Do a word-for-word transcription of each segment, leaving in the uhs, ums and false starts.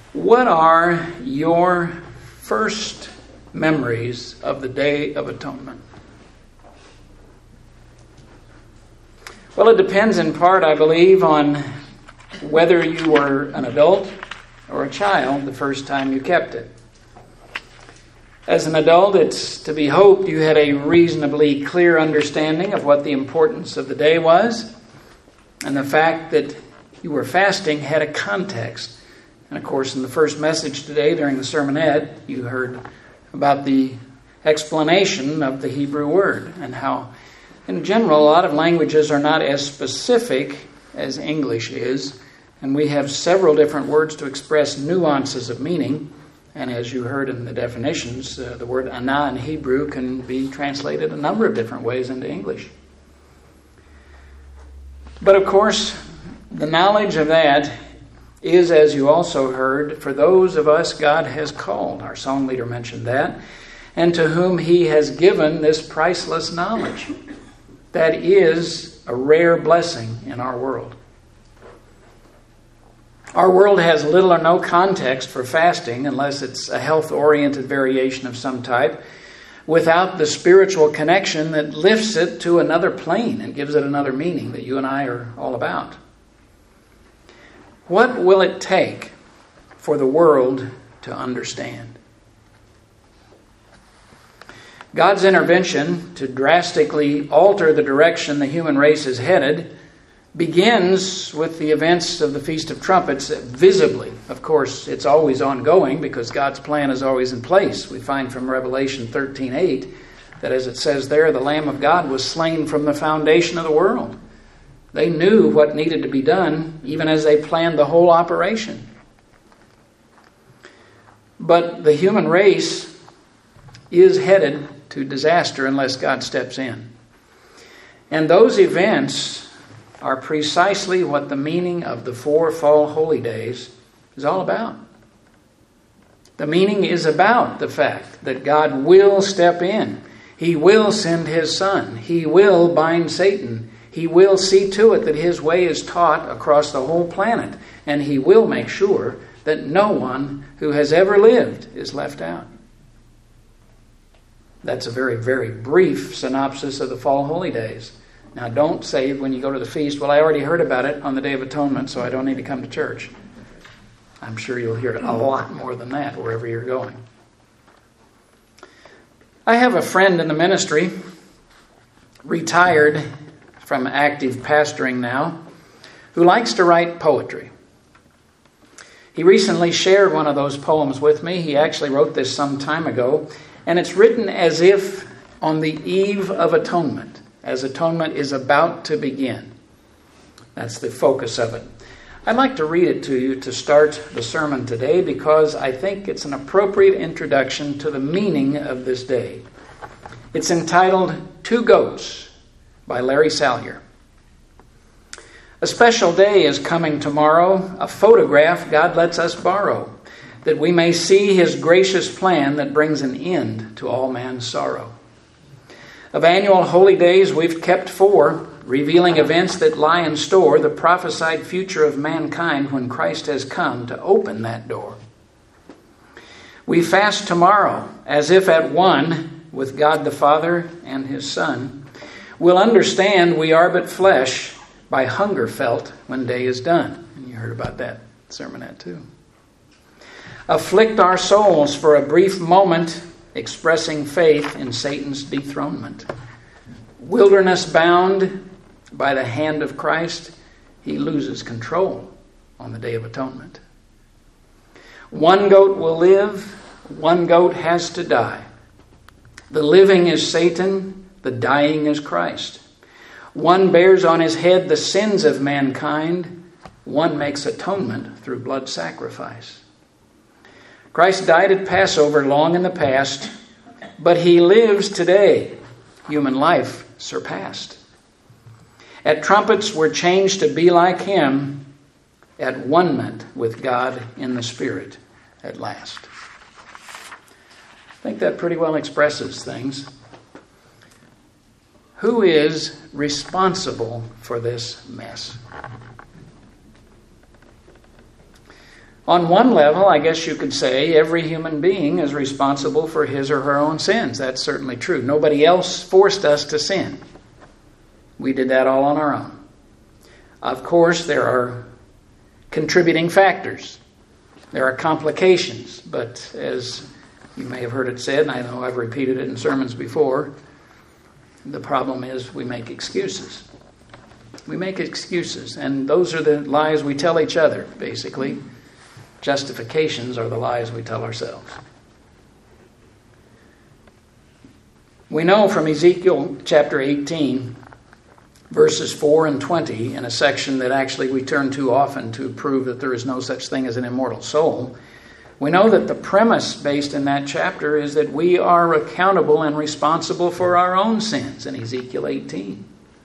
What are your first memories of the Day of Atonement? Well, it depends in part, I believe, on whether you were an adult or a child the first time you kept it. As an adult, it's to be hoped you had a reasonably clear understanding of what the importance of the day was, and the fact that you were fasting had a context. And of course, in the first message today during the sermonette, you heard about the explanation of the Hebrew word and how, in general, a lot of languages are not as specific as English is, and we have several different words to express nuances of meaning. And as you heard in the definitions, uh, the word ana in Hebrew can be translated a number of different ways into English. But of course, the knowledge of that is, as you also heard, for those of us God has called. Our song leader mentioned that. And to whom He has given this priceless knowledge. That is a rare blessing in our world. Our world has little or no context for fasting unless it's a health-oriented variation of some type, without the spiritual connection that lifts it to another plane and gives it another meaning that you and I are all about. What will it take for the world to understand? God's intervention to drastically alter the direction the human race is headed begins with the events of the Feast of Trumpets visibly. Of course, it's always ongoing because God's plan is always in place. We find from Revelation thirteen eight that, as it says there, the Lamb of God was slain from the foundation of the world. They knew what needed to be done even as they planned the whole operation. But the human race is headed to disaster unless God steps in. And those events are precisely what the meaning of the four fall holy days is all about. The meaning is about the fact that God will step in. He will send His Son. He will bind Satan. He will see to it that His way is taught across the whole planet. And He will make sure that no one who has ever lived is left out. That's a very, very brief synopsis of the fall holy days. Now, don't say when you go to the feast, well, I already heard about it on the Day of Atonement, so I don't need to come to church. I'm sure you'll hear a lot more than that wherever you're going. I have a friend in the ministry, retired from active pastoring now, who likes to write poetry. He recently shared one of those poems with me. He actually wrote this some time ago, and it's written as if on the eve of atonement, as atonement is about to begin. That's the focus of it. I'd like to read it to you to start the sermon today because I think it's an appropriate introduction to the meaning of this day. It's entitled Two Goats by Larry Salyer. A special day is coming tomorrow, a photograph God lets us borrow, that we may see His gracious plan that brings an end to all man's sorrow. Of annual holy days we've kept four, revealing events that lie in store, the prophesied future of mankind when Christ has come to open that door. We fast tomorrow, as if at one with God the Father and His Son. We'll understand we are but flesh by hunger felt when day is done. And you heard about that sermonette too. Afflict our souls for a brief moment, expressing faith in Satan's dethronement. Wilderness bound by the hand of Christ, He loses control on the Day of Atonement. One goat will live, one goat has to die. The living is Satan, the dying is Christ. One bears on his head the sins of mankind, one makes atonement through blood sacrifice. Christ died at Passover long in the past, but He lives today, human life surpassed. At trumpets we're changed to be like Him, at one-ment with God in the Spirit at last. I think that pretty well expresses things. Who is responsible for this mess? On one level, I guess you could say every human being is responsible for his or her own sins. That's certainly true. Nobody else forced us to sin. We did that all on our own. Of course, there are contributing factors. There are complications, but as you may have heard it said, and I know I've repeated it in sermons before, the problem is we make excuses. We make excuses, and those are the lies we tell each other, basically. Justifications are the lies we tell ourselves. We know from Ezekiel chapter eighteen, verses four and twenty, in a section that actually we turn to often to prove that there is no such thing as an immortal soul, we know that the premise based in that chapter is that we are accountable and responsible for our own sins in Ezekiel eighteen.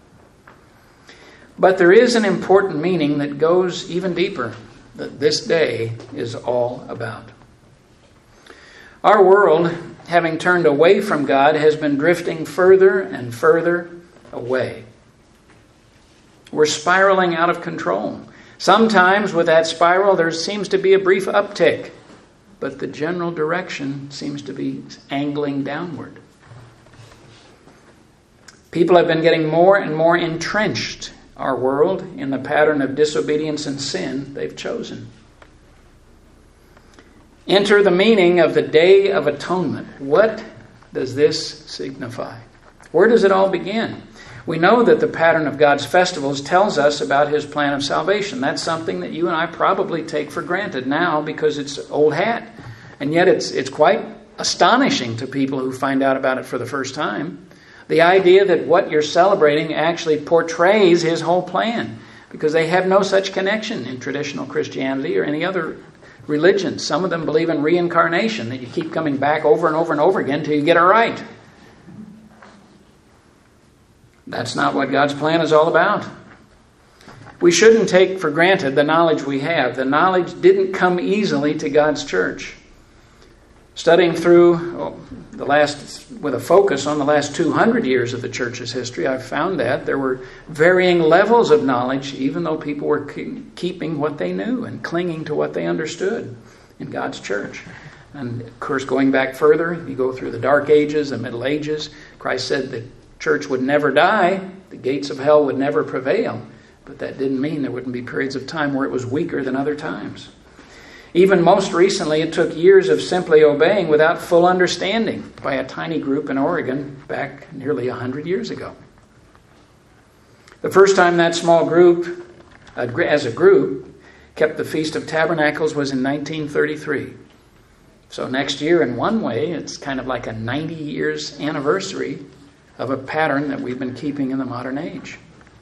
But there is an important meaning that goes even deeper, that this day is all about. Our world, having turned away from God, has been drifting further and further away. We're spiraling out of control. Sometimes with that spiral there seems to be a brief uptick, but the general direction seems to be angling downward. People have been getting more and more entrenched, our world, in the pattern of disobedience and sin they've chosen. Enter the meaning of the Day of Atonement. What does this signify? Where does it all begin? We know that the pattern of God's festivals tells us about His plan of salvation. That's something that you and I probably take for granted now because it's old hat. And yet it's it's quite astonishing to people who find out about it for the first time. The idea that what you're celebrating actually portrays His whole plan, because they have no such connection in traditional Christianity or any other religion. Some of them believe in reincarnation, that you keep coming back over and over and over again till you get it right. That's not what God's plan is all about. We shouldn't take for granted the knowledge we have. The knowledge didn't come easily to God's church. Studying through oh, the last, with a focus on the last two hundred years of the church's history, I've found that there were varying levels of knowledge, even though people were keeping what they knew and clinging to what they understood in God's church. And of course, going back further, you go through the Dark Ages, the Middle Ages. Christ said the church would never die, the gates of hell would never prevail, but that didn't mean there wouldn't be periods of time where it was weaker than other times. Even most recently, it took years of simply obeying without full understanding by a tiny group in Oregon back nearly one hundred years ago. The first time that small group, as a group, kept the Feast of Tabernacles was in nineteen thirty-three. So next year, in one way, it's kind of like a ninety years anniversary of a pattern that we've been keeping in the modern age.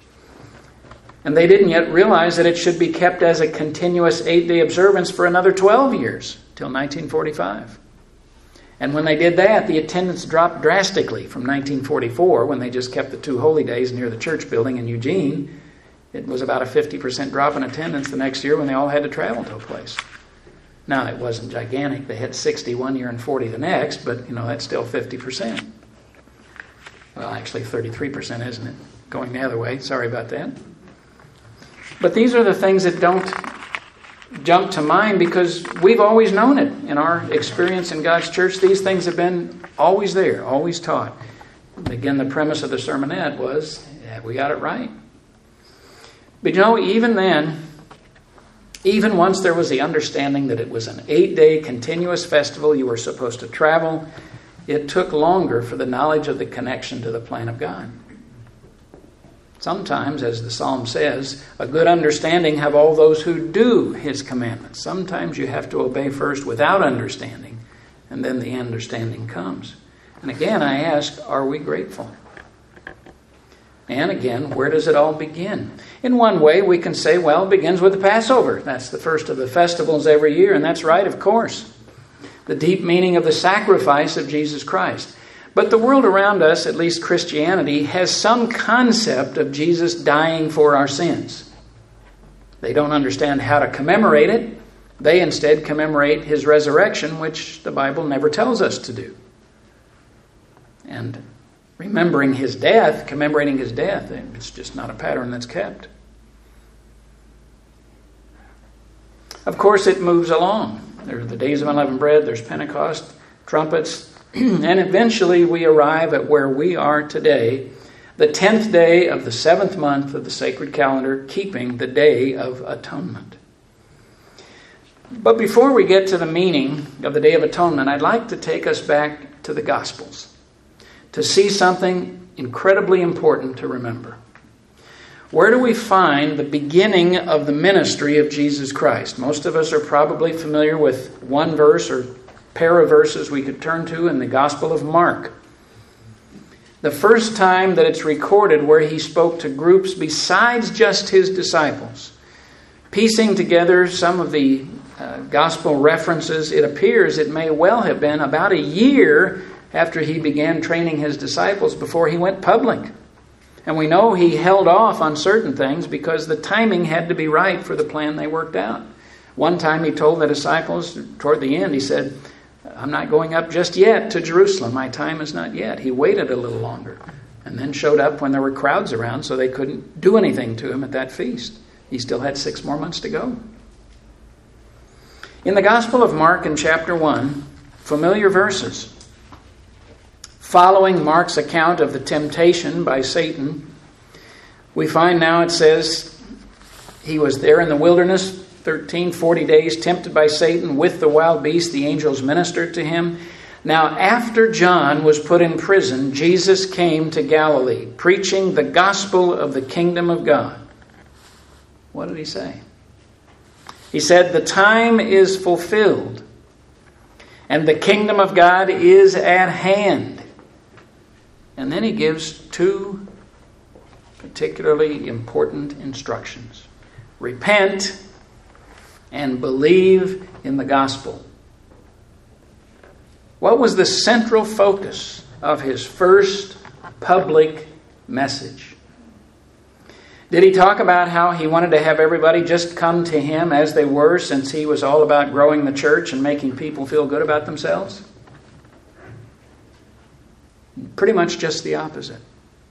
And they didn't yet realize that it should be kept as a continuous eight-day observance for another twelve years, till nineteen forty-five. And when they did that, the attendance dropped drastically from nineteen forty-four, when they just kept the two holy days near the church building in Eugene. It was about a fifty percent drop in attendance the next year when they all had to travel to a place. Now, it wasn't gigantic. They had sixty one year and forty the next, but, you know, that's still fifty percent. Well, actually thirty-three percent, isn't it? Going the other way. Sorry about that. But these are the things that don't jump to mind because we've always known it. In our experience in God's church, these things have been always there, always taught. Again, the premise of the sermonette was, yeah, we got it right. But you know, even then, even once there was the understanding that it was an eight-day continuous festival, you were supposed to travel, it took longer for the knowledge of the connection to the plan of God. Sometimes, as the psalm says, a good understanding have all those who do His commandments. Sometimes you have to obey first without understanding, and then the understanding comes. And again, I ask, are we grateful? And again, where does it all begin? In one way, we can say, well, it begins with the Passover. That's the first of the festivals every year, and that's right, of course. The deep meaning of the sacrifice of Jesus Christ. But the world around us, at least Christianity, has some concept of Jesus dying for our sins. They don't understand how to commemorate it. They instead commemorate His resurrection, which the Bible never tells us to do. And remembering His death, commemorating His death, it's just not a pattern that's kept. Of course, it moves along. There are the days of unleavened bread, there's Pentecost, trumpets, and eventually we arrive at where we are today, the tenth day of the seventh month of the sacred calendar, keeping the Day of Atonement. But before we get to the meaning of the Day of Atonement, I'd like to take us back to the Gospels to see something incredibly important to remember. Where do we find the beginning of the ministry of Jesus Christ? Most of us are probably familiar with one verse or pair of verses we could turn to in the Gospel of Mark. The first time that it's recorded where he spoke to groups besides just his disciples. Piecing together some of the uh, Gospel references, it appears it may well have been about a year after he began training his disciples before he went public. And we know he held off on certain things because the timing had to be right for the plan they worked out. One time he told the disciples, toward the end, he said, I'm not going up just yet to Jerusalem. My time is not yet. He waited a little longer and then showed up when there were crowds around so they couldn't do anything to him at that feast. He still had six more months to go. In the Gospel of Mark in chapter one, familiar verses. Following Mark's account of the temptation by Satan, we find now it says he was there in the wilderness, thirteen, forty days, tempted by Satan with the wild beast. The angels ministered to him. Now, after John was put in prison, Jesus came to Galilee, preaching the gospel of the kingdom of God. What did he say? He said, the time is fulfilled, and the kingdom of God is at hand. And then he gives two particularly important instructions. Repent and believe in the gospel. What was the central focus of his first public message? Did he talk about how he wanted to have everybody just come to him as they were, since he was all about growing the church and making people feel good about themselves? Pretty much just the opposite.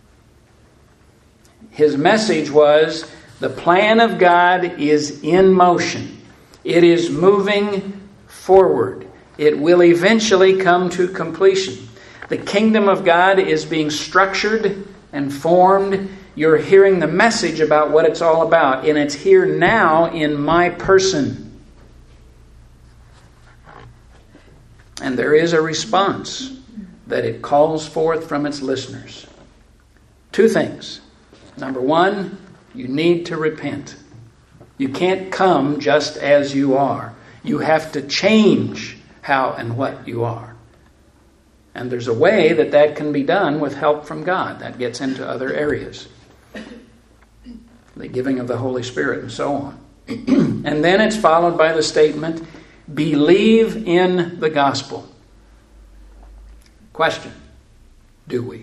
His message was, the plan of God is in motion. It is moving forward. It will eventually come to completion. The kingdom of God is being structured and formed. You're hearing the message about what it's all about, and it's here now in my person. And there is a response that it calls forth from its listeners. Two things. Number one, you need to repent. You can't come just as you are. You have to change how and what you are. And there's a way that that can be done with help from God. That gets into other areas. The giving of the Holy Spirit and so on. And then it's followed by the statement, believe in the gospel. Question, do we?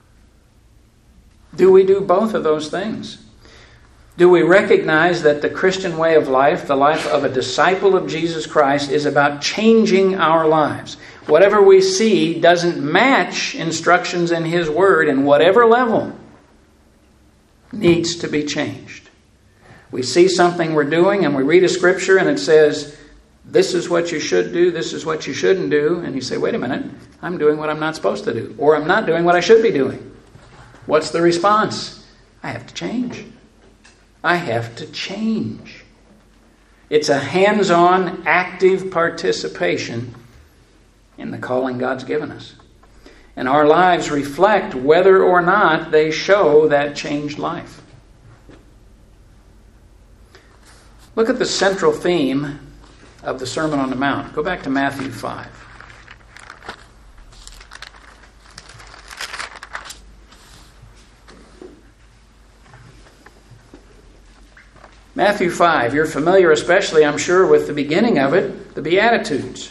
Do we do both of those things? Do we recognize that the Christian way of life, the life of a disciple of Jesus Christ, is about changing our lives? Whatever we see doesn't match instructions in His Word, and whatever level needs to be changed. We see something we're doing and we read a scripture and it says, this is what you should do, this is what you shouldn't do. And you say, wait a minute, I'm doing what I'm not supposed to do. Or I'm not doing what I should be doing. What's the response? I have to change. I have to change. It's a hands-on, active participation in the calling God's given us. And our lives reflect whether or not they show that changed life. Look at the central theme of the Sermon on the Mount. Go back to Matthew five. Matthew five, you're familiar especially, I'm sure, with the beginning of it, the Beatitudes.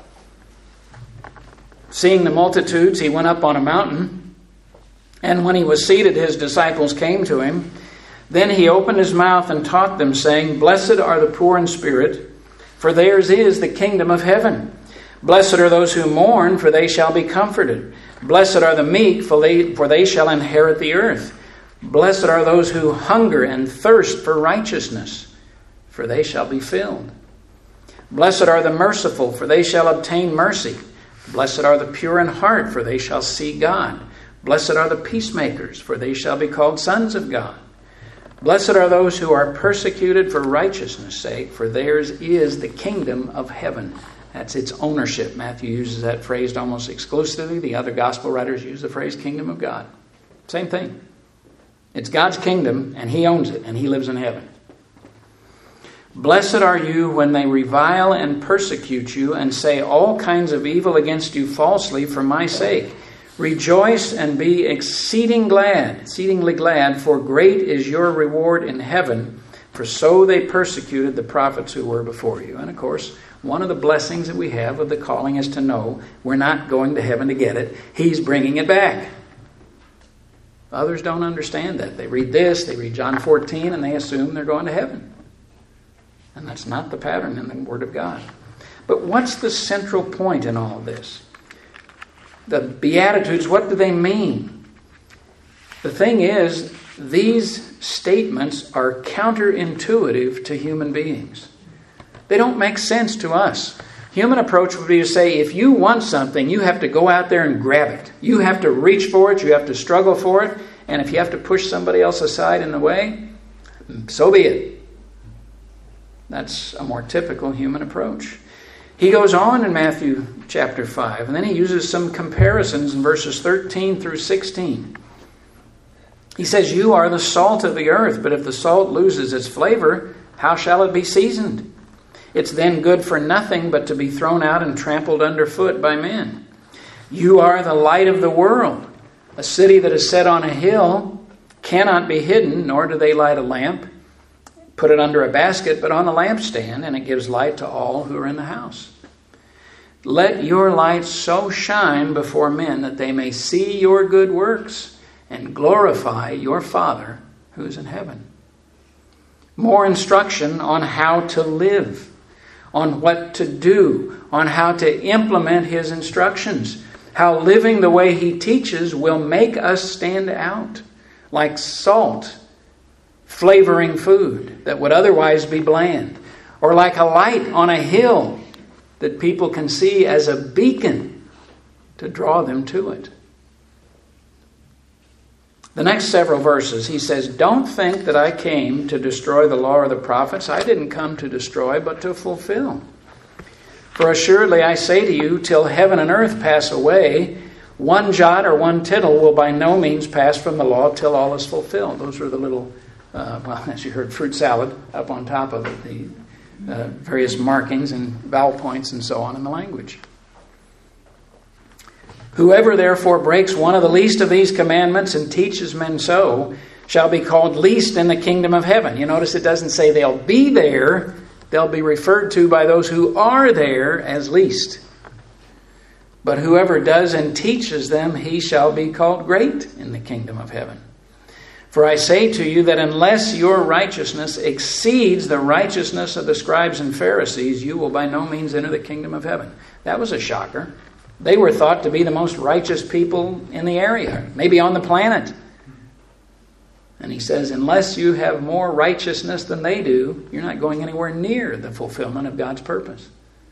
Seeing the multitudes, he went up on a mountain, and when he was seated, his disciples came to him. Then he opened his mouth and taught them, saying, Blessed are the poor in spirit, for theirs is the kingdom of heaven. Blessed are those who mourn, for they shall be comforted. Blessed are the meek, for they, for they shall inherit the earth. Blessed are those who hunger and thirst for righteousness, for they shall be filled. Blessed are the merciful, for they shall obtain mercy. Blessed are the pure in heart, for they shall see God. Blessed are the peacemakers, for they shall be called sons of God. Blessed are those who are persecuted for righteousness' sake, for theirs is the kingdom of heaven. That's its ownership. Matthew uses that phrase almost exclusively. The other gospel writers use the phrase kingdom of God. Same thing. It's God's kingdom, and He owns it, and He lives in heaven. Blessed are you when they revile and persecute you and say all kinds of evil against you falsely for my sake. Rejoice and be exceeding glad, exceedingly glad, for great is your reward in heaven, for so they persecuted the prophets who were before you. And of course, one of the blessings that we have of the calling is to know we're not going to heaven to get it. He's bringing it back. Others don't understand that. They read this, they read John fourteen, and they assume they're going to heaven. And that's not the pattern in the Word of God. But what's the central point in all of this? The Beatitudes, what do they mean? The thing is, these statements are counterintuitive to human beings. They don't make sense to us. Human approach would be to say, if you want something, you have to go out there and grab it. You have to reach for it. You have to struggle for it. And if you have to push somebody else aside in the way, so be it. That's a more typical human approach. He goes on in Matthew chapter five, and then he uses some comparisons in verses thirteen through sixteen. He says, you are the salt of the earth, but if the salt loses its flavor, how shall it be seasoned? It's then good for nothing but to be thrown out and trampled underfoot by men. You are the light of the world. A city that is set on a hill cannot be hidden, nor do they light a lamp, put it under a basket, but on a lampstand, and it gives light to all who are in the house. Let your light so shine before men that they may see your good works and glorify your Father who is in heaven. More instruction on how to live, on what to do, on how to implement His instructions. How living the way He teaches will make us stand out like salt flavoring food that would otherwise be bland, or like a light on a hill that people can see as a beacon to draw them to it. The next several verses, he says, don't think that I came to destroy the law or the prophets. I didn't come to destroy, but to fulfill. For assuredly I say to you, till heaven and earth pass away, one jot or one tittle will by no means pass from the law till all is fulfilled. Those are the little Uh, well, as you heard, fruit salad up on top of it, the uh, various markings and vowel points and so on in the language. Whoever therefore breaks one of the least of these commandments and teaches men so shall be called least in the kingdom of heaven. You notice it doesn't say they'll be there. They'll be referred to by those who are there as least. But whoever does and teaches them, he shall be called great in the kingdom of heaven. For I say to you that unless your righteousness exceeds the righteousness of the scribes and Pharisees, you will by no means enter the kingdom of heaven. That was a shocker. They were thought to be the most righteous people in the area, maybe on the planet. And he says, unless you have more righteousness than they do, you're not going anywhere near the fulfillment of God's purpose.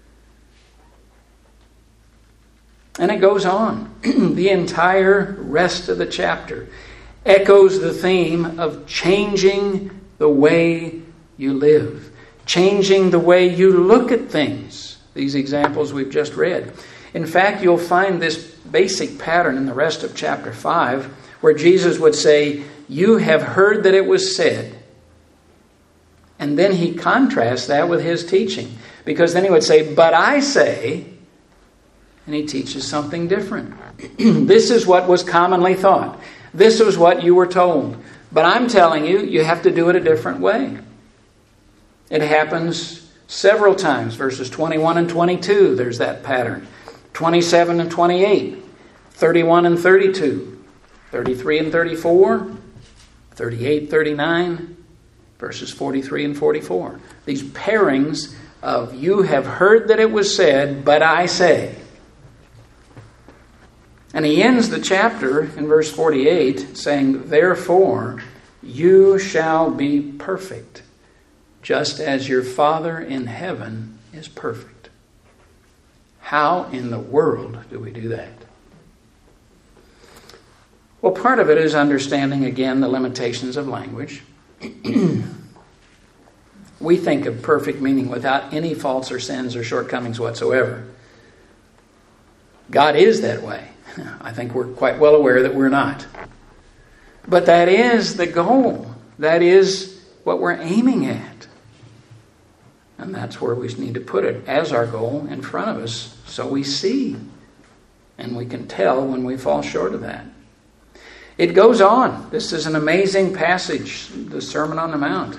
And it goes on. The entire rest of the chapter echoes the theme of changing the way you live, changing the way you look at things. These examples we've just read. In fact, you'll find this basic pattern in the rest of chapter five, where Jesus would say, you have heard that it was said. And then he contrasts that with his teaching, because then he would say, but I say, and he teaches something different. This is what was commonly thought. This was what you were told. But I'm telling you, you have to do it a different way. It happens several times. Verses twenty-one and twenty-two, there's that pattern. twenty-seven and twenty-eight. thirty-one and thirty-two. thirty-three and thirty-four. thirty-eight, thirty-nine. Verses forty-three and forty-four. These pairings of you have heard that it was said, but I say. And he ends the chapter in verse forty-eight saying, therefore you shall be perfect, just as your Father in heaven is perfect. How in the world do we do that? Well, part of it is understanding, again, the limitations of language. We think of perfect meaning without any faults or sins or shortcomings whatsoever. God is that way. I think we're quite well aware that we're not. But that is the goal. That is what we're aiming at. And that's where we need to put it as our goal in front of us, so we see and we can tell when we fall short of that. It goes on. This is an amazing passage, the Sermon on the Mount.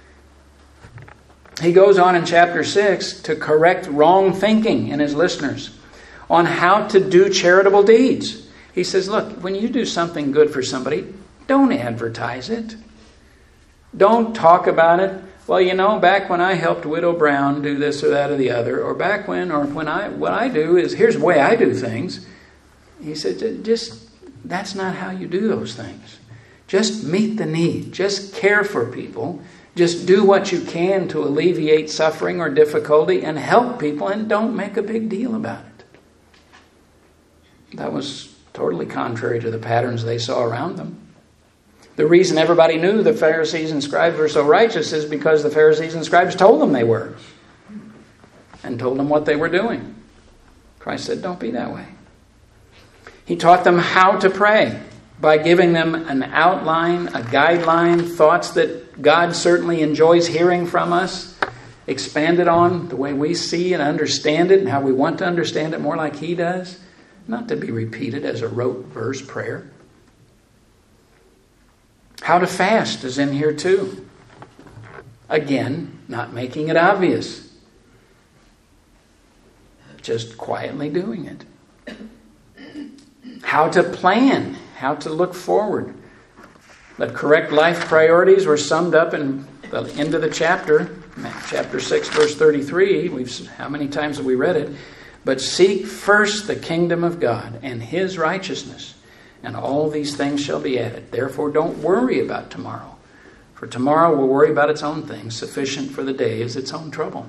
He goes on in chapter six to correct wrong thinking in his listeners on how to do charitable deeds. He says, look, when you do something good for somebody, don't advertise it. Don't talk about it. Well, you know, back when I helped Widow Brown do this or that or the other, or back when, or when I, what I do is, here's the way I do things. He said, just, that's not how you do those things. Just meet the need. Just care for people. Just do what you can to alleviate suffering or difficulty and help people, and don't make a big deal about it. That was totally contrary to the patterns they saw around them. The reason everybody knew the Pharisees and scribes were so righteous is because the Pharisees and scribes told them they were, and told them what they were doing. Christ said, don't be that way. He taught them how to pray by giving them an outline, a guideline, thoughts that God certainly enjoys hearing from us, expanded on the way we see and understand it and how we want to understand it more like He does, not to be repeated as a rote verse prayer. How to fast is in here too. Again, not making it obvious. Just quietly doing it. How to plan. How to look forward. The correct life priorities were summed up in the end of the chapter. Chapter six, verse thirty-three. We've, how many times have we read it? But seek first the kingdom of God and His righteousness, and all these things shall be added. Therefore, don't worry about tomorrow. For tomorrow will worry about its own things. Sufficient for the day is its own trouble.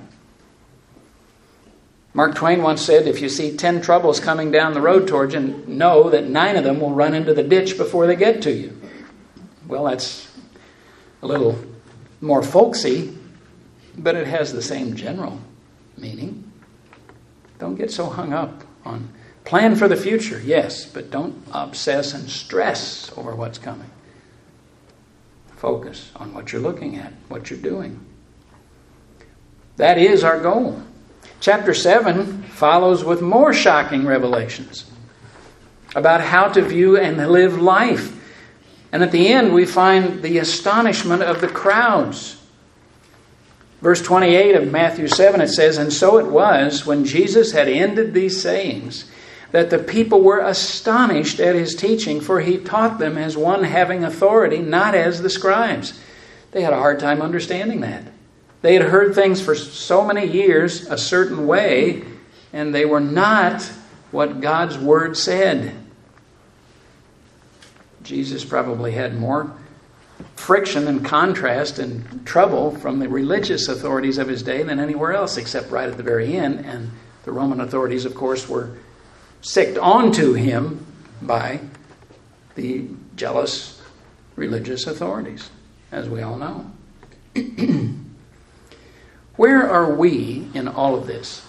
Mark Twain once said, if you see ten troubles coming down the road towards you, know that nine of them will run into the ditch before they get to you. Well, that's a little more folksy, but it has the same general meaning. Don't get so hung up on plan for the future, yes, but don't obsess and stress over what's coming. Focus on what you're looking at, what you're doing. That is our goal. Chapter seven follows with more shocking revelations about how to view and live life. And at the end, we find the astonishment of the crowds. Verse twenty-eight of Matthew seven, it says, and so it was, when Jesus had ended these sayings, that the people were astonished at His teaching, for He taught them as one having authority, not as the scribes. They had a hard time understanding that. They had heard things for so many years a certain way, and they were not what God's Word said. Jesus probably had more friction and contrast and trouble from the religious authorities of His day than anywhere else, except right at the very end. And the Roman authorities, of course, were sicked onto Him by the jealous religious authorities, as we all know. Where are we in all of this?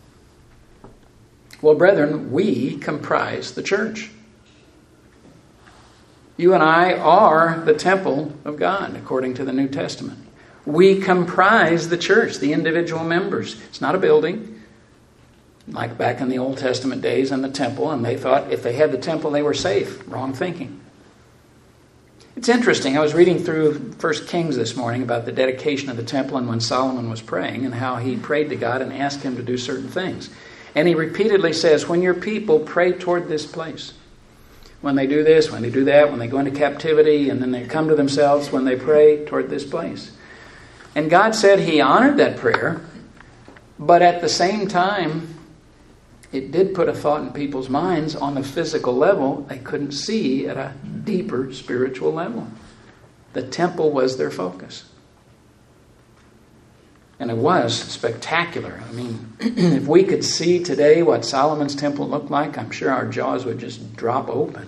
Well, brethren, we comprise the church. You and I are the temple of God, according to the New Testament. We comprise the church, the individual members. It's not a building, like back in the Old Testament days in the temple, and they thought if they had the temple, they were safe. Wrong thinking. It's interesting. I was reading through First Kings this morning about the dedication of the temple and when Solomon was praying and how he prayed to God and asked Him to do certain things. And he repeatedly says, when your people pray toward this place, when they do this, when they do that, when they go into captivity, and then they come to themselves, when they pray toward this place. And God said He honored that prayer, but at the same time, it did put a thought in people's minds on the physical level they couldn't see at a deeper spiritual level. The temple was their focus. And it was spectacular. I mean, if we could see today what Solomon's temple looked like, I'm sure our jaws would just drop open.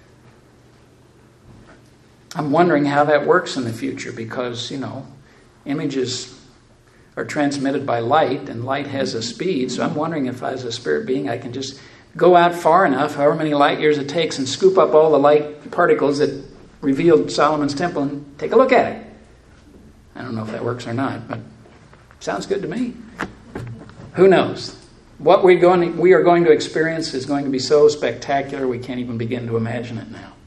I'm wondering how that works in the future because, you know, images are transmitted by light, and light has a speed. So I'm wondering if as a spirit being I can just go out far enough, however many light years it takes, and scoop up all the light particles that revealed Solomon's temple and take a look at it. I don't know if that works or not, but sounds good to me. Who knows? What we're going to, we are going to experience is going to be so spectacular we can't even begin to imagine it now.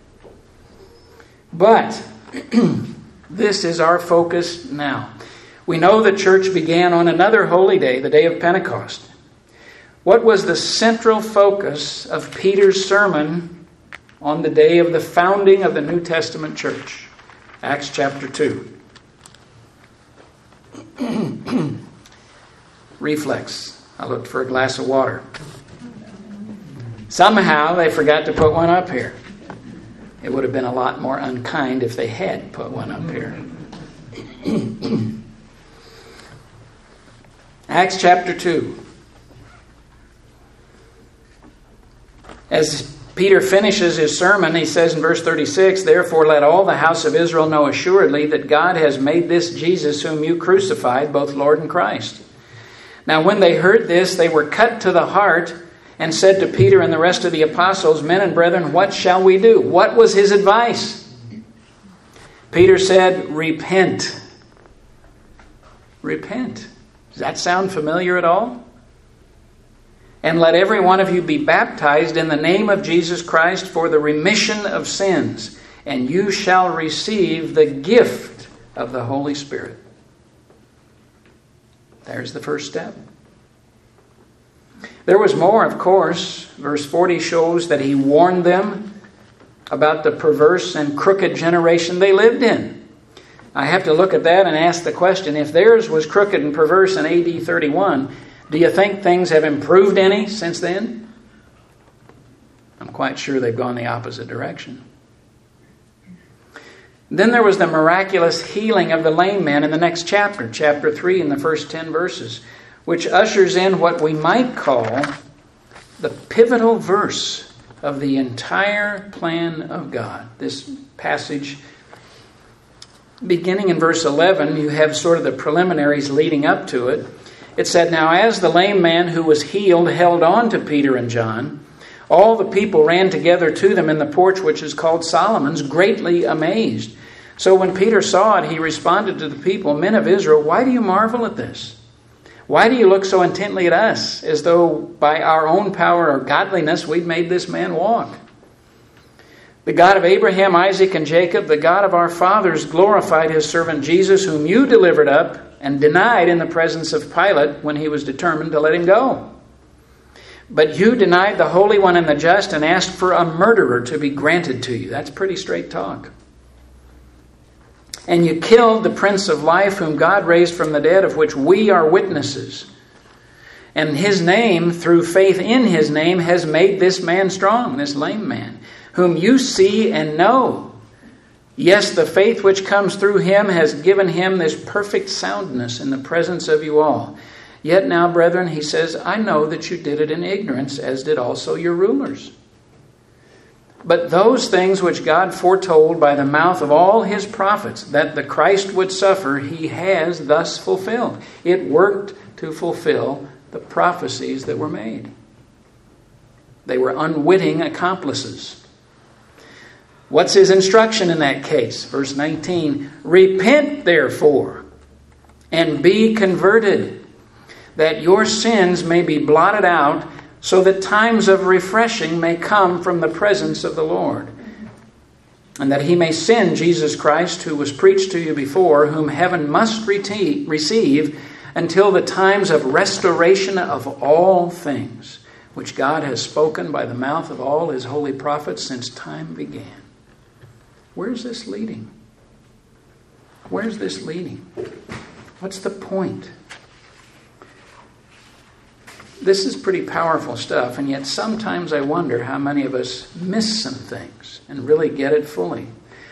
But this is our focus now. We know the church began on another holy day, the day of Pentecost. What was the central focus of Peter's sermon on the day of the founding of the New Testament church? Acts chapter two. Reflex. I looked for a glass of water. Somehow they forgot to put one up here. It would have been a lot more unkind if they had put one up here. Acts chapter two. As Peter finishes his sermon, he says in verse thirty-six, "Therefore let all the house of Israel know assuredly that God has made this Jesus whom you crucified, both Lord and Christ." Now when they heard this, they were cut to the heart and said to Peter and the rest of the apostles, "Men and brethren, what shall we do?" What was his advice? Peter said, "Repent." Repent. Does that sound familiar at all? "And let every one of you be baptized in the name of Jesus Christ for the remission of sins, and you shall receive the gift of the Holy Spirit." There's the first step. There was more, of course. Verse forty shows that he warned them about the perverse and crooked generation they lived in. I have to look at that and ask the question, if theirs was crooked and perverse in A D thirty-one, do you think things have improved any since then? I'm quite sure they've gone the opposite direction. Then there was the miraculous healing of the lame man in the next chapter, chapter three, in the first ten verses, which ushers in what we might call the pivotal verse of the entire plan of God. This passage, beginning in verse eleven, you have sort of the preliminaries leading up to it. It said, "Now as the lame man who was healed held on to Peter and John, all the people ran together to them in the porch which is called Solomon's, greatly amazed. So when Peter saw it, he responded to the people, 'Men of Israel, why do you marvel at this? Why do you look so intently at us, as though by our own power or godliness we'd made this man walk? The God of Abraham, Isaac, and Jacob, the God of our fathers, glorified his servant Jesus, whom you delivered up and denied in the presence of Pilate when he was determined to let him go. But you denied the Holy One and the Just and asked for a murderer to be granted to you.'" That's pretty straight talk. "And you killed the Prince of Life, whom God raised from the dead, of which we are witnesses. And his name, through faith in his name, has made this man strong," this lame man, "whom you see and know. Yes, the faith which comes through him has given him this perfect soundness in the presence of you all. Yet now, brethren," he says, "I know that you did it in ignorance, as did also your rulers. But those things which God foretold by the mouth of all his prophets, that the Christ would suffer, he has thus fulfilled." It worked to fulfill the prophecies that were made. They were unwitting accomplices. What's his instruction in that case? Verse nineteen, "Repent therefore, and be converted, that your sins may be blotted out, so that times of refreshing may come from the presence of the Lord, and that he may send Jesus Christ, who was preached to you before, whom heaven must rete- receive until the times of restoration of all things, which God has spoken by the mouth of all his holy prophets since time began." Where's this leading? Where's this leading? What's the point? This is pretty powerful stuff, and yet sometimes I wonder how many of us miss some things and really get it fully.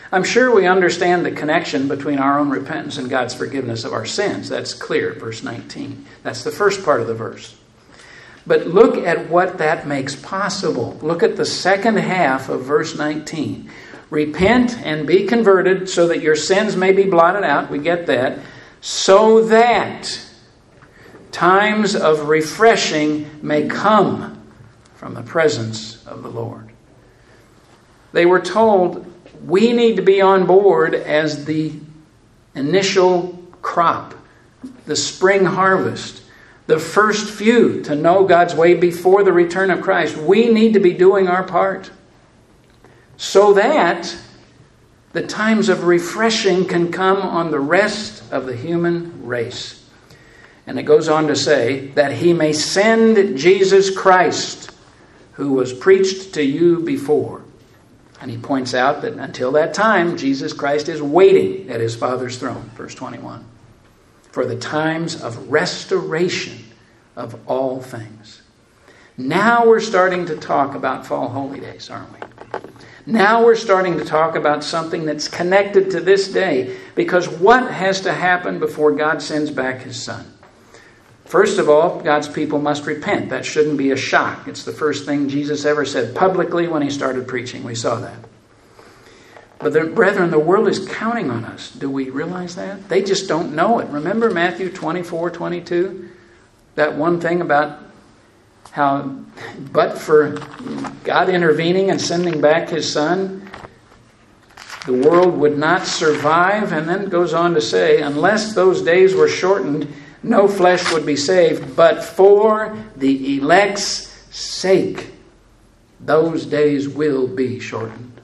I'm sure we understand the connection between our own repentance and God's forgiveness of our sins. That's clear, verse nineteen. That's the first part of the verse. But look at what that makes possible. Look at the second half of verse nineteen. Repent and be converted so that your sins may be blotted out. We get that. So that times of refreshing may come from the presence of the Lord. They were told, we need to be on board as the initial crop, the spring harvest, the first few to know God's way before the return of Christ. We need to be doing our part so that the times of refreshing can come on the rest of the human race. And it goes on to say that He may send Jesus Christ, who was preached to you before. And he points out that until that time, Jesus Christ is waiting at His Father's throne, verse twenty-one, for the times of restoration of all things. Now we're starting to talk about fall holy days, aren't we? Now we're starting to talk about something that's connected to this day, because what has to happen before God sends back His Son? First of all, God's people must repent. That shouldn't be a shock. It's the first thing Jesus ever said publicly when He started preaching. We saw that. But the, brethren, the world is counting on us. Do we realize that? They just don't know it. Remember Matthew twenty-four, twenty-two? That one thing about how, but for God intervening and sending back His Son, the world would not survive. And then it goes on to say, unless those days were shortened, no flesh would be saved, but for the elect's sake, those days will be shortened.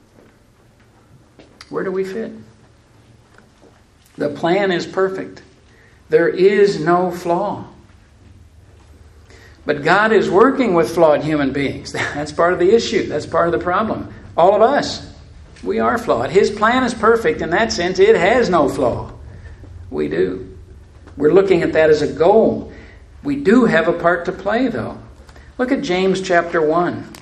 Where do we fit? The plan is perfect. There is no flaw. But God is working with flawed human beings. That's part of the issue. That's part of the problem. All of us, we are flawed. His plan is perfect. In that sense, it has no flaw. We do. We're looking at that as a goal. We do have a part to play, though. Look at James chapter one.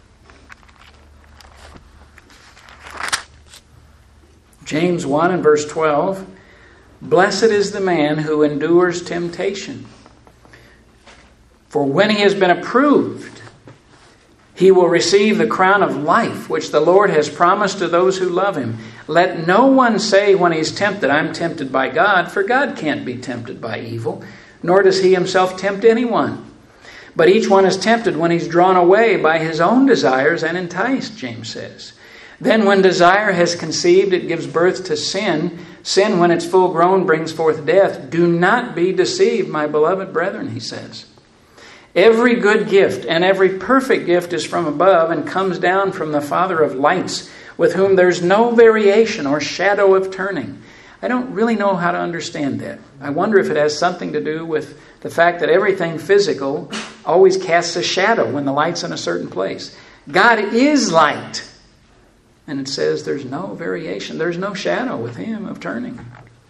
James one and verse twelve. Blessed is the man who endures temptation. For when he has been approved, he will receive the crown of life, which the Lord has promised to those who love Him. Let no one say when he's tempted, I'm tempted by God, for God can't be tempted by evil, nor does He Himself tempt anyone. But each one is tempted when he's drawn away by his own desires and enticed, James says. Then when desire has conceived, it gives birth to sin. Sin, when it's full grown, brings forth death. Do not be deceived, my beloved brethren, he says. Every good gift and every perfect gift is from above and comes down from the Father of lights, with whom there's no variation or shadow of turning. I don't really know how to understand that. I wonder if it has something to do with the fact that everything physical always casts a shadow when the light's in a certain place. God is light. And it says there's no variation. There's no shadow with Him of turning.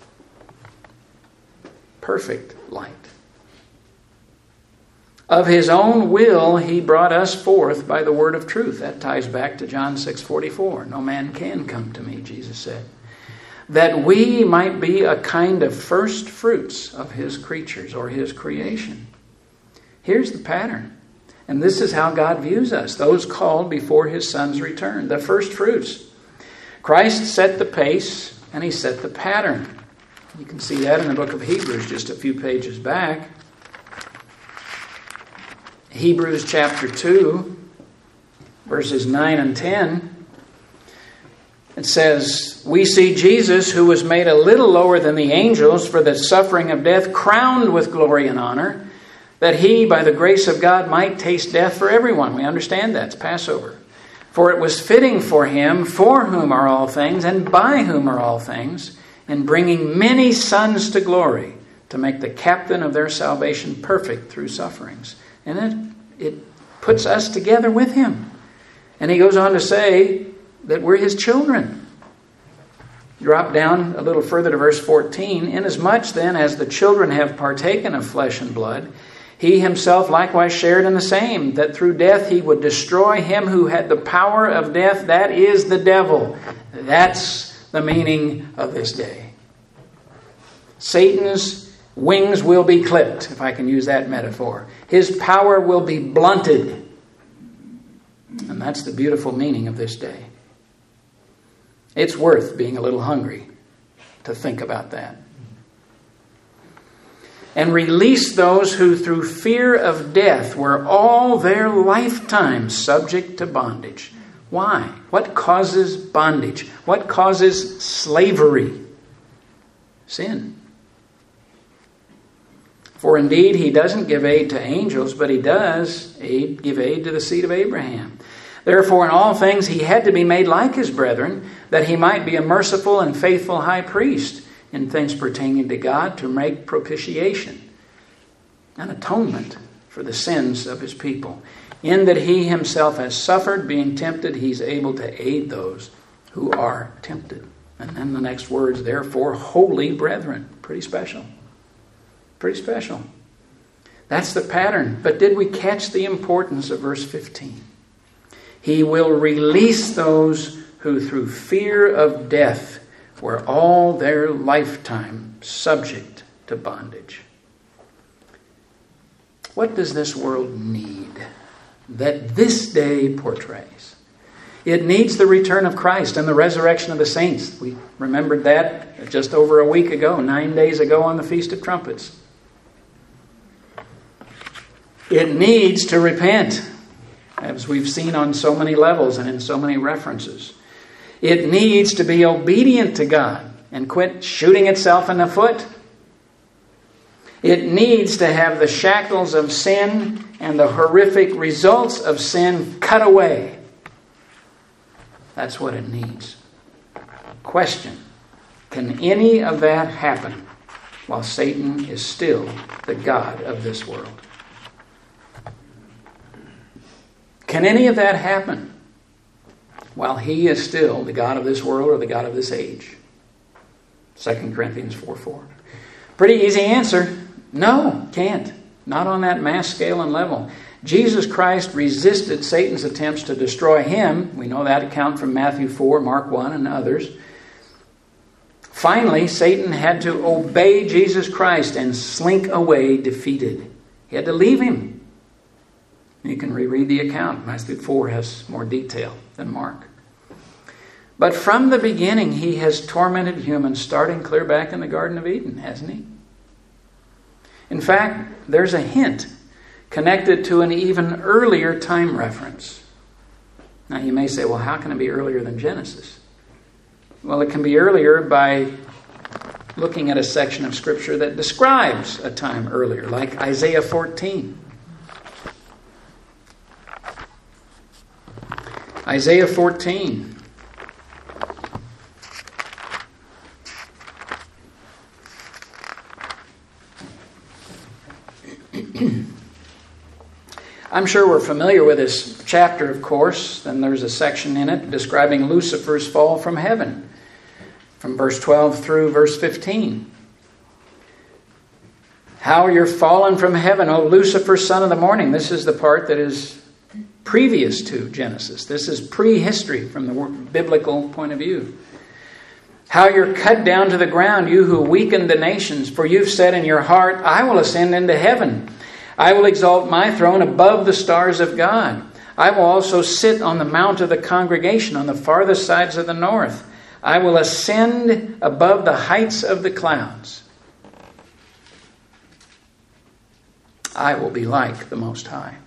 Perfect light. Of His own will He brought us forth by the word of truth. That ties back to John six forty-four. No man can come to me, Jesus said. That we might be a kind of first fruits of His creatures or His creation. Here's the pattern. And this is how God views us. Those called before His Son's return. The first fruits. Christ set the pace and He set the pattern. You can see that in the book of Hebrews just a few pages back. Hebrews chapter two, verses nine and ten. It says, we see Jesus, who was made a little lower than the angels for the suffering of death, crowned with glory and honor, that He, by the grace of God, might taste death for everyone. We understand that. It's Passover. For it was fitting for Him, for whom are all things, and by whom are all things, in bringing many sons to glory, to make the captain of their salvation perfect through sufferings. And then it puts us together with Him. And He goes on to say that we're His children. Drop down a little further to verse fourteen. Inasmuch then as the children have partaken of flesh and blood, He himself likewise shared in the same, that through death he would destroy him who had the power of death, that is the devil. That's the meaning of this day. Satan's wings will be clipped, if I can use that metaphor. His power will be blunted. And that's the beautiful meaning of this day. It's worth being a little hungry to think about that. And release those who through fear of death were all their lifetime subject to bondage. Why? What causes bondage? What causes slavery? Sin. For indeed he doesn't give aid to angels, but he does aid, give aid to the seed of Abraham. Therefore in all things he had to be made like his brethren, that he might be a merciful and faithful high priest in things pertaining to God, to make propitiation, an atonement for the sins of his people. In that he himself has suffered, being tempted, he's able to aid those who are tempted. And then the next words, therefore, holy brethren. Pretty special. Pretty special. That's the pattern. But did we catch the importance of verse fifteen? He will release those who through fear of death were all their lifetime subject to bondage. What does this world need that this day portrays? It needs the return of Christ and the resurrection of the saints. We remembered that just over a week ago, nine days ago on the Feast of Trumpets. It needs to repent, as we've seen on so many levels and in so many references. It needs to be obedient to God and quit shooting itself in the foot. It needs to have the shackles of sin and the horrific results of sin cut away. That's what it needs. Question: can any of that happen while Satan is still the god of this world? Can any of that happen while he is still the god of this world or the god of this age? Second Corinthians four four. Pretty easy answer. No, can't. Not on that mass scale and level. Jesus Christ resisted Satan's attempts to destroy him. We know that account from Matthew four, Mark one, and others. Finally, Satan had to obey Jesus Christ and slink away defeated. He had to leave him. You can reread the account. Matthew four has more detail than Mark. But from the beginning, he has tormented humans, starting clear back in the Garden of Eden, hasn't he? In fact, there's a hint connected to an even earlier time reference. Now you may say, well, how can it be earlier than Genesis? Well, it can be earlier by looking at a section of Scripture that describes a time earlier, like Isaiah fourteen. Isaiah fourteen. I'm sure we're familiar with this chapter, of course. Then there's a section in it describing Lucifer's fall from heaven, from verse twelve through verse fifteen. How you're fallen from heaven, O Lucifer, son of the morning. This is the part that is previous to Genesis. This is prehistory from the biblical point of view. How you're cut down to the ground, you who weaken the nations. For you've said in your heart, I will ascend into heaven. I will exalt my throne above the stars of God. I will also sit on the mount of the congregation on the farthest sides of the north. I will ascend above the heights of the clouds. I will be like the Most High.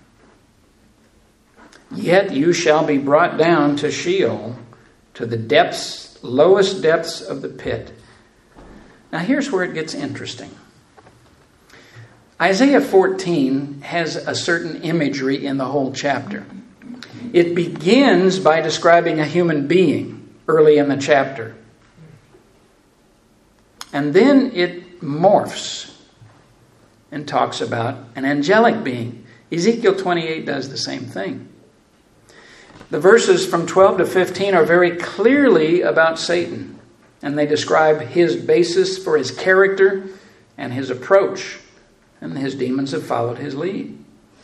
Yet you shall be brought down to Sheol, to the depths, lowest depths of the pit. Now here's where it gets interesting. Isaiah fourteen has a certain imagery in the whole chapter. It begins by describing a human being early in the chapter. And then it morphs and talks about an angelic being. Ezekiel twenty-eight does the same thing. The verses from twelve to fifteen are very clearly about Satan, and they describe his basis for his character and his approach and his demons have followed his lead.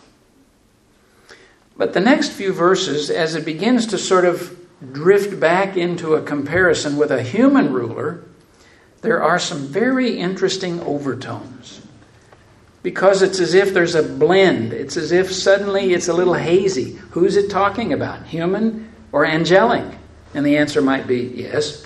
But the next few verses, as it begins to sort of drift back into a comparison with a human ruler, there are some very interesting overtones. Because it's as if there's a blend. It's as if suddenly it's a little hazy. Who's it talking about? Human or angelic? And the answer might be yes.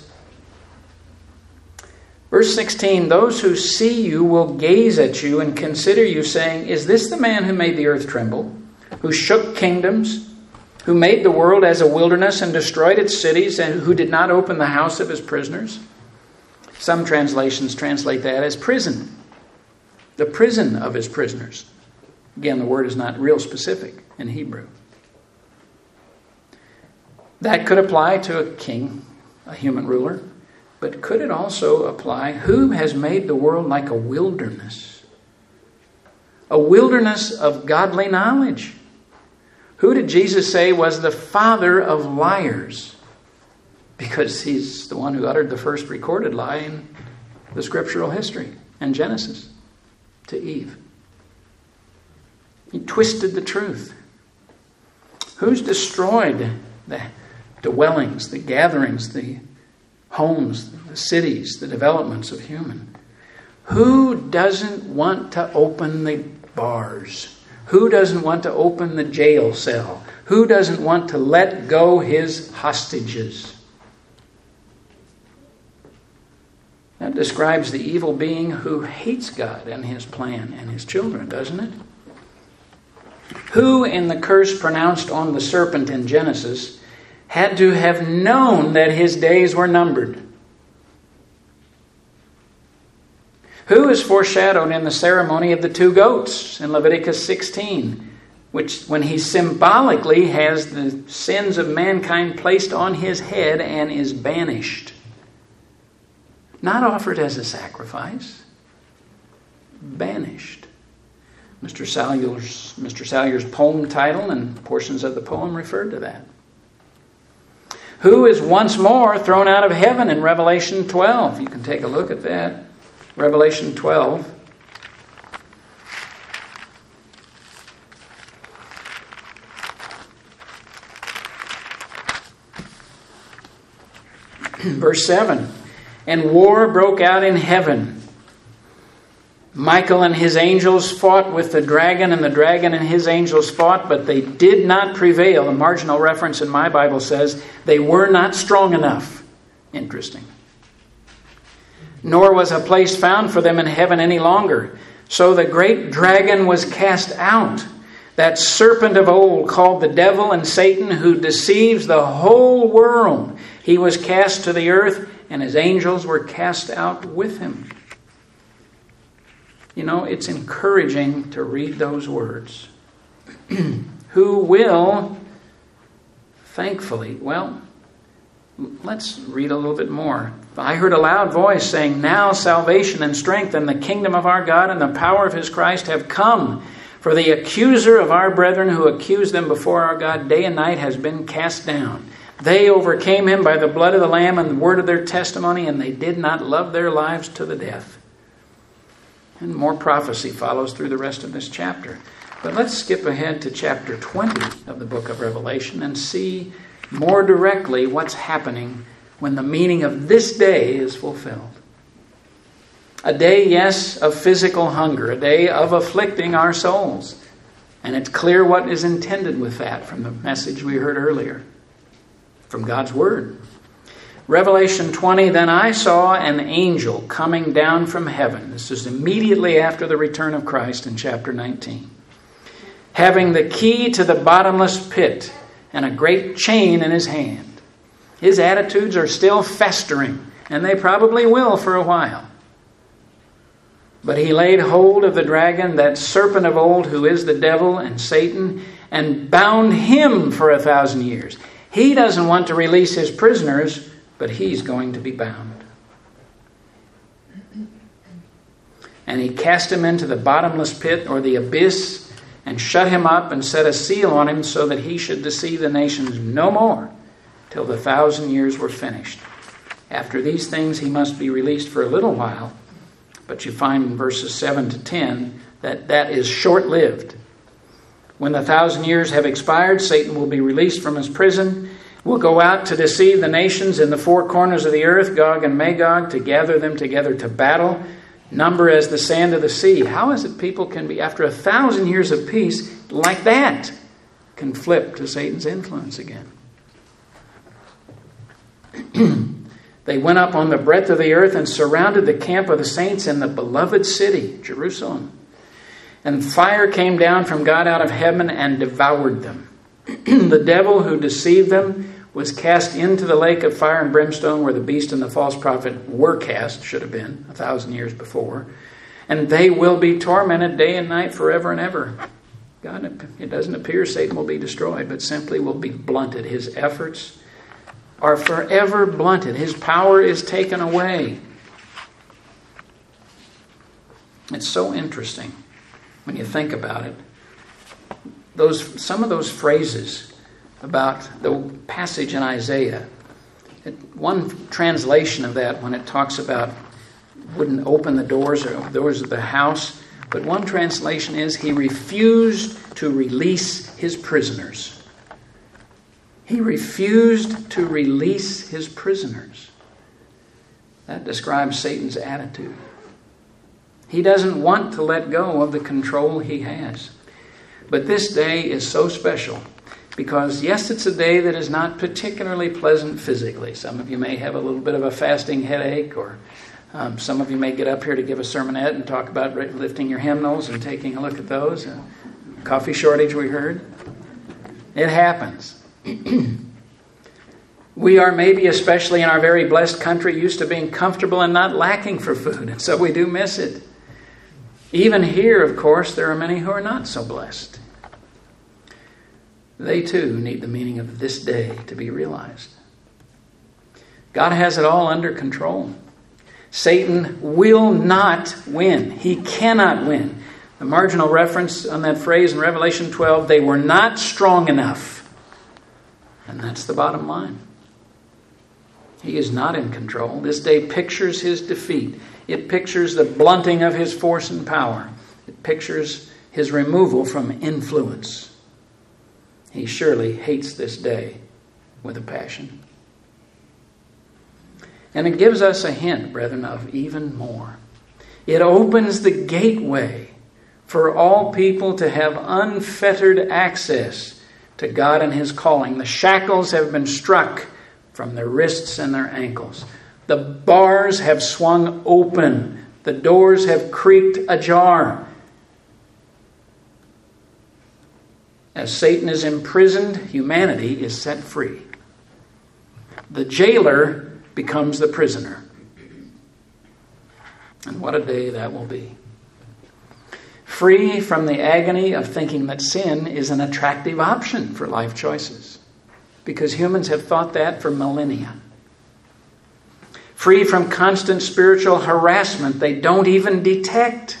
Verse sixteen, those who see you will gaze at you and consider you, saying, is this the man who made the earth tremble, who shook kingdoms, who made the world as a wilderness and destroyed its cities, and who did not open the house of his prisoners? Some translations translate that as prison. The prison of his prisoners. Again, the word is not real specific in Hebrew. That could apply to a king, a human ruler. But could it also apply, who has made the world like a wilderness? A wilderness of godly knowledge. Who did Jesus say was the father of liars? Because he's the one who uttered the first recorded lie in the scriptural history in Genesis to Eve. He twisted the truth. Who's destroyed the dwellings, the gatherings, the homes, the cities, the developments of human? Who doesn't want to open the bars? Who doesn't want to open the jail cell? Who doesn't want to let go his hostages? That describes the evil being who hates God and his plan and his children, doesn't it? Who in the curse pronounced on the serpent in Genesis had to have known that his days were numbered? Who is foreshadowed in the ceremony of the two goats in Leviticus sixteen, which when he symbolically has the sins of mankind placed on his head and is banished? Not offered as a sacrifice, banished. Mister Salyer's, Mister Salyer's poem title and portions of the poem referred to that. Who is once more thrown out of heaven in Revelation twelve? You can take a look at that. Revelation twelve. Verse seven. And war broke out in heaven. Michael and his angels fought with the dragon, and the dragon and his angels fought, but they did not prevail. The marginal reference in my Bible says they were not strong enough. Interesting. Nor was a place found for them in heaven any longer. So the great dragon was cast out, that serpent of old called the devil and Satan, who deceives the whole world. He was cast to the earth, and his angels were cast out with him. You know, it's encouraging to read those words. Who will, thankfully, well, let's read a little bit more. I heard a loud voice saying, now salvation and strength and the kingdom of our God and the power of his Christ have come. For the accuser of our brethren who accused them before our God day and night has been cast down. They overcame him by the blood of the Lamb and the word of their testimony, and they did not love their lives to the death. And more prophecy follows through the rest of this chapter. But let's skip ahead to chapter twenty of the book of Revelation and see more directly what's happening when the meaning of this day is fulfilled. A day, yes, of physical hunger, a day of afflicting our souls. And it's clear what is intended with that from the message we heard earlier, from God's Word. Revelation twenty, then I saw an angel coming down from heaven. This is immediately after the return of Christ in chapter nineteen. Having the key to the bottomless pit and a great chain in his hand. His attitudes are still festering, and they probably will for a while. But he laid hold of the dragon, that serpent of old, who is the devil and Satan, and bound him for a thousand years. He doesn't want to release his prisoners, but he's going to be bound. And he cast him into the bottomless pit, or the abyss, and shut him up and set a seal on him so that he should deceive the nations no more till the thousand years were finished. After these things he must be released for a little while. But you find in verses seven to ten that that is short-lived. When the thousand years have expired, Satan will be released from his prison, will go out to deceive the nations in the four corners of the earth, Gog and Magog, to gather them together to battle, number as the sand of the sea. How is it people can be, after a thousand years of peace, like that, can flip to Satan's influence again? They went up on the breadth of the earth and surrounded the camp of the saints in the beloved city, Jerusalem. And fire came down from God out of heaven and devoured them. The devil who deceived them was cast into the lake of fire and brimstone where the beast and the false prophet were cast, should have been, a thousand years before. And they will be tormented day and night forever and ever. God, it doesn't appear Satan will be destroyed, but simply will be blunted. His efforts are forever blunted. His power is taken away. It's so interesting when you think about it. Those some of those phrases about the passage in Isaiah. It, one translation of that, when it talks about wouldn't open the doors or doors of the house, but one translation is he refused to release his prisoners. He refused to release his prisoners. That describes Satan's attitude. He doesn't want to let go of the control he has. But this day is so special because, yes, it's a day that is not particularly pleasant physically. Some of you may have a little bit of a fasting headache, or um, some of you may get up here to give a sermonette and talk about lifting your hymnals and taking a look at those. Uh, coffee shortage, we heard. It happens. We are maybe, especially in our very blessed country, used to being comfortable and not lacking for food, and so we do miss it. Even here, of course, there are many who are not so blessed. They too need the meaning of this day to be realized. God has it all under control. Satan will not win. He cannot win. The marginal reference on that phrase in Revelation twelve, they were not strong enough. And that's the bottom line. He is not in control. This day pictures his defeat. It pictures the blunting of his force and power. It pictures his removal from influence. He surely hates this day with a passion. And it gives us a hint, brethren, of even more. It opens the gateway for all people to have unfettered access to God and his calling. The shackles have been struck from their wrists and their ankles. The bars have swung open. The doors have creaked ajar. As Satan is imprisoned, humanity is set free. The jailer becomes the prisoner. And what a day that will be. Free from the agony of thinking that sin is an attractive option for life choices. Because humans have thought that for millennia. Free from constant spiritual harassment they don't even detect.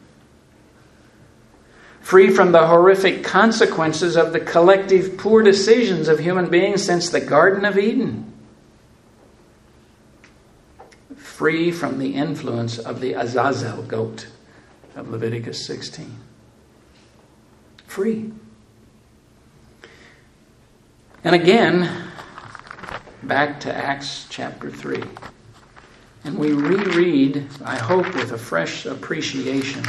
Free from the horrific consequences of the collective poor decisions of human beings since the Garden of Eden. Free from the influence of the Azazel goat of Leviticus sixteen. Free. And again, back to Acts chapter three. And we reread, I hope with a fresh appreciation,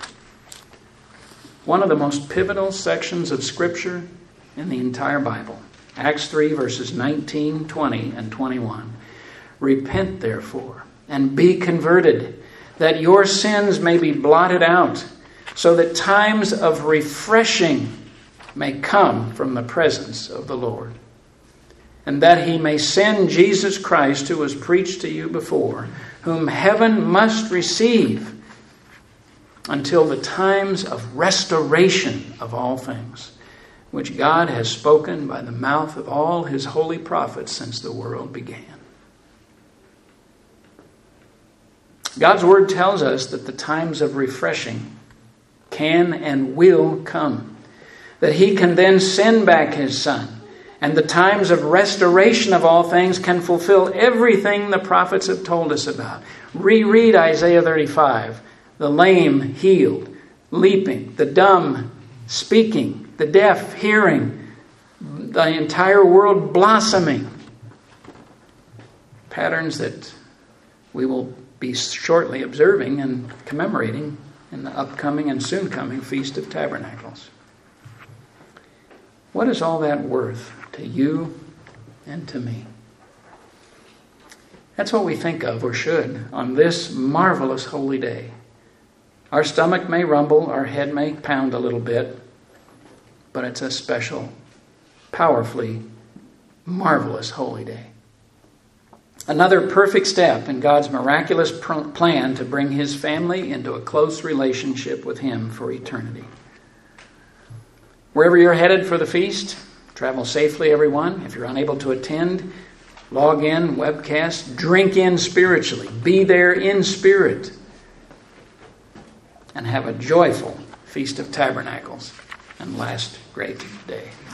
one of the most pivotal sections of Scripture in the entire Bible. Acts three, verses nineteen, twenty, and twenty-one. Repent, therefore, and be converted, that your sins may be blotted out, so that times of refreshing may come from the presence of the Lord, and that he may send Jesus Christ, who was preached to you before, whom heaven must receive until the times of restoration of all things, which God has spoken by the mouth of all his holy prophets since the world began. God's word tells us that the times of refreshing can and will come, that he can then send back his Son, and the times of restoration of all things can fulfill everything the prophets have told us about. Reread Isaiah thirty-five. The lame healed, leaping, the dumb speaking, the deaf hearing, the entire world blossoming. Patterns that we will be shortly observing and commemorating in the upcoming and soon coming Feast of Tabernacles. What is all that worth to you and to me? That's what we think of, or should, on this marvelous holy day. Our stomach may rumble, our head may pound a little bit, but it's a special, powerfully marvelous holy day. Another perfect step in God's miraculous pr- plan to bring His family into a close relationship with Him for eternity. Wherever you're headed for the feast, travel safely, everyone. If you're unable to attend, log in, webcast, drink in spiritually. Be there in spirit. And have a joyful Feast of Tabernacles and last great day.